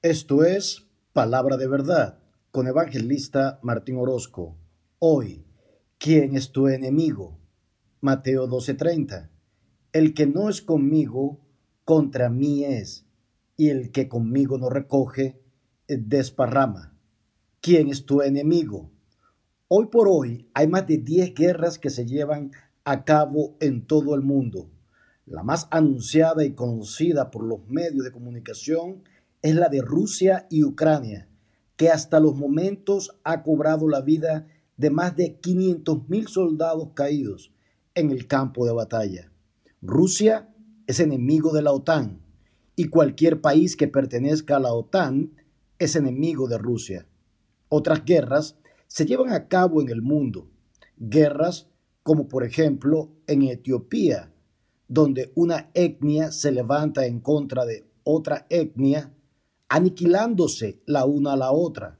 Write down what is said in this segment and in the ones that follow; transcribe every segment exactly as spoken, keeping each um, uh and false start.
Esto es Palabra de Verdad con Evangelista Martín Orozco. Hoy, ¿quién es tu enemigo? Mateo doce treinta. El que no es conmigo, contra mí es, y el que conmigo no recoge, desparrama. ¿Quién es tu enemigo? Hoy por hoy hay más de diez guerras que se llevan a cabo en todo el mundo. La más anunciada y conocida por los medios de comunicación es la de Rusia y Ucrania, que hasta los momentos ha cobrado la vida de más de quinientos mil soldados caídos en el campo de batalla. Rusia es enemigo de la OTAN y cualquier país que pertenezca a la OTAN es enemigo de Rusia. Otras guerras se llevan a cabo en el mundo. Guerras como por ejemplo en Etiopía, donde una etnia se levanta en contra de otra etnia, aniquilándose la una a la otra.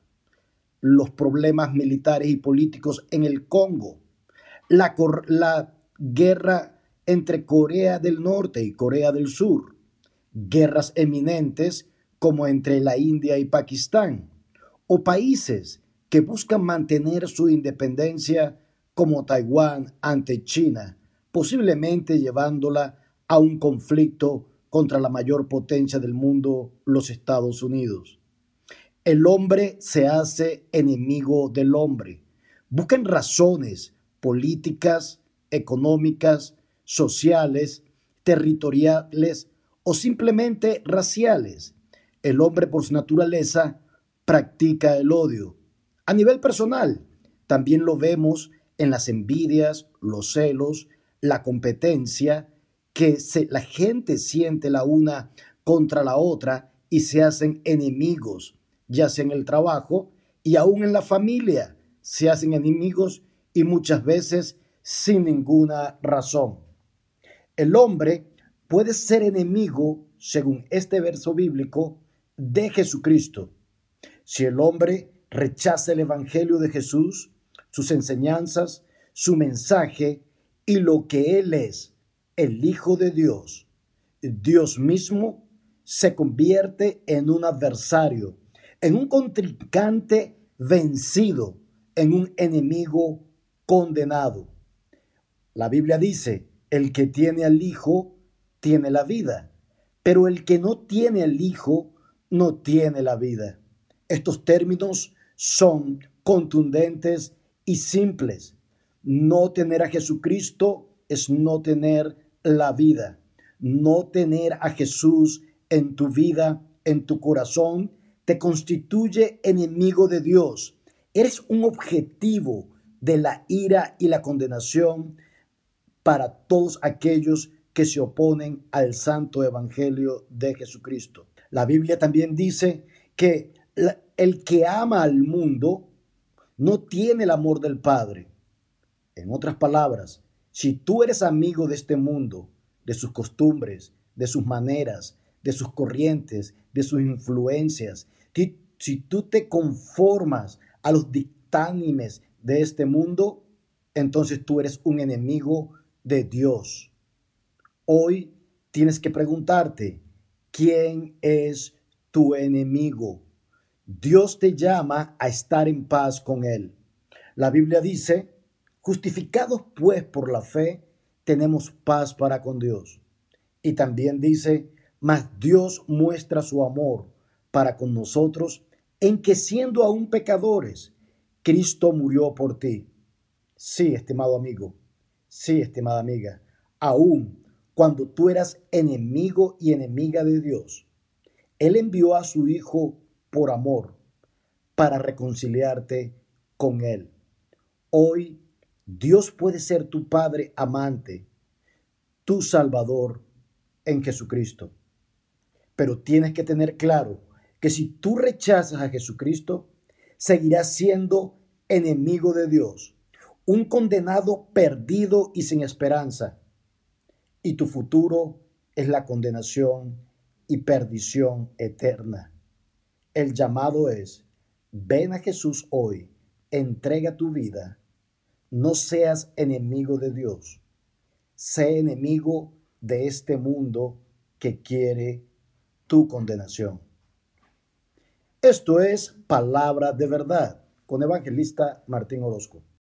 Los problemas militares y políticos en el Congo. La, la guerra entre Corea del Norte y Corea del Sur. Guerras eminentes como entre la India y Pakistán. O países que buscan mantener su independencia como Taiwán ante China, posiblemente llevándola a un conflicto contra la mayor potencia del mundo, los Estados Unidos. El hombre se hace enemigo del hombre. Buscan razones políticas, económicas, sociales, territoriales o simplemente raciales. El hombre por su naturaleza practica el odio. A nivel personal, también lo vemos en las envidias, los celos, la competencia, que se, la gente siente la una contra la otra y se hacen enemigos, ya sea en el trabajo y aún en la familia, se hacen enemigos y muchas veces sin ninguna razón. El hombre puede ser enemigo, según este verso bíblico, de Jesucristo. Si el hombre rechaza el Evangelio de Jesús, sus enseñanzas, su mensaje y lo que Él es, el Hijo de Dios, Dios mismo se convierte en un adversario, en un contrincante vencido, en un enemigo condenado. La Biblia dice, el que tiene al Hijo tiene la vida, pero el que no tiene al Hijo no tiene la vida. Estos términos son contundentes y simples. No tener a Jesucristo es no tener la vida. No tener a Jesús en tu vida, en tu corazón, te constituye enemigo de Dios. Eres un objetivo de la ira y la condenación para todos aquellos que se oponen al santo evangelio de Jesucristo. La Biblia también dice que el que ama al mundo no tiene el amor del Padre. En otras palabras, si tú eres amigo de este mundo, de sus costumbres, de sus maneras, de sus corrientes, de sus influencias, si tú te conformas a los dictámenes de este mundo, entonces tú eres un enemigo de Dios. Hoy tienes que preguntarte, ¿quién es tu enemigo? Dios te llama a estar en paz con Él. La Biblia dice, justificados pues por la fe, tenemos paz para con Dios. Y también dice, mas Dios muestra su amor para con nosotros en que siendo aún pecadores, Cristo murió por ti. Sí, estimado amigo, sí, estimada amiga, aún cuando tú eras enemigo y enemiga de Dios, Él envió a su Hijo por amor para reconciliarte con Él. Hoy Dios puede ser tu Padre amante, tu Salvador en Jesucristo. Pero tienes que tener claro que si tú rechazas a Jesucristo, seguirás siendo enemigo de Dios, un condenado perdido y sin esperanza. Y tu futuro es la condenación y perdición eterna. El llamado es, ven a Jesús hoy, entrega tu vida, no seas enemigo de Dios, sé enemigo de este mundo que quiere tu condenación. Esto es Palabra de Verdad con Evangelista Martín Orozco.